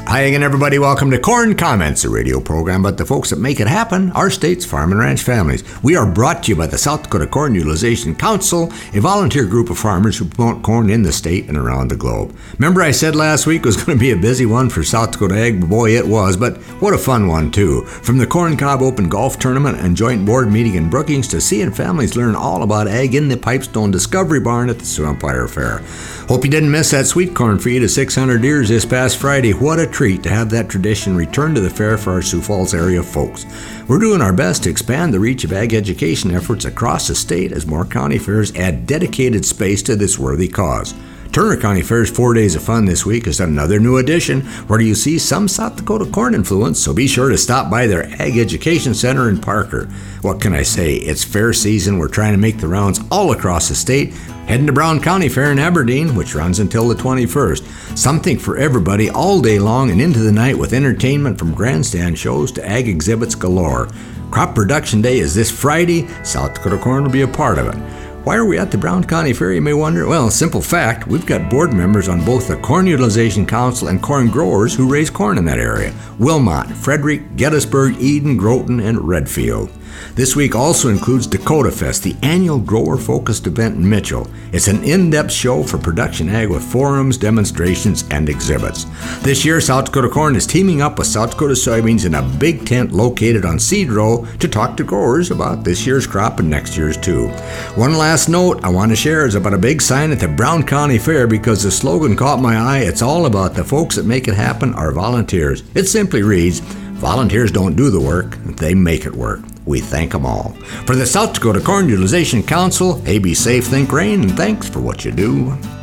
Hi again, everybody. Welcome to Corn Comments, a radio program about the folks that make it happen, our state's farm and ranch families. We are brought to you by the South Dakota Corn Utilization Council, a volunteer group of farmers who promote corn in the state and around the globe. Remember I said last week was going to be a busy one for South Dakota Ag? Boy, it was, but what a fun one, too. From the Corn Cob Open Golf Tournament and joint board meeting in Brookings to seeing families learn all about ag in the Pipestone Discovery Barn at the Sioux Empire Fair. Hope you didn't miss that sweet corn feed of 600 deers this past Friday. What a treat to have that tradition return to the fair for our Sioux Falls area folks. We're doing our best to expand the reach of ag education efforts across the state as more county fairs add dedicated space to this worthy cause. Turner County Fair's 4 days of fun this week is another new edition where you see some South Dakota corn influence, so be sure to stop by their Ag Education Center in Parker. What can I say? It's fair season. We're trying to make the rounds all across the state. Heading to Brown County Fair in Aberdeen, which runs until the 21st. Something for everybody all day long and into the night with entertainment from grandstand shows to ag exhibits galore. Crop Production Day is this Friday. South Dakota Corn will be a part of it. Why are we at the Brown County Fair, you may wonder? Well, simple fact, we've got board members on both the Corn Utilization Council and corn growers who raise corn in that area. Wilmot, Frederick, Gettysburg, Eden, Groton, and Redfield. This week also includes Dakota Fest, the annual grower-focused event in Mitchell. It's an in-depth show for production ag with forums, demonstrations, and exhibits. This year, South Dakota Corn is teaming up with South Dakota Soybeans in a big tent located on Seed Row to talk to growers about this year's crop and next year's too. One last note I want to share is about a big sign at the Brown County Fair because the slogan caught my eye. It's all about the folks that make it happen, our volunteers. It simply reads, volunteers don't do the work, they make it work. We thank them all. For the South Dakota Corn Utilization Council, hey, be safe, think rain, and thanks for what you do.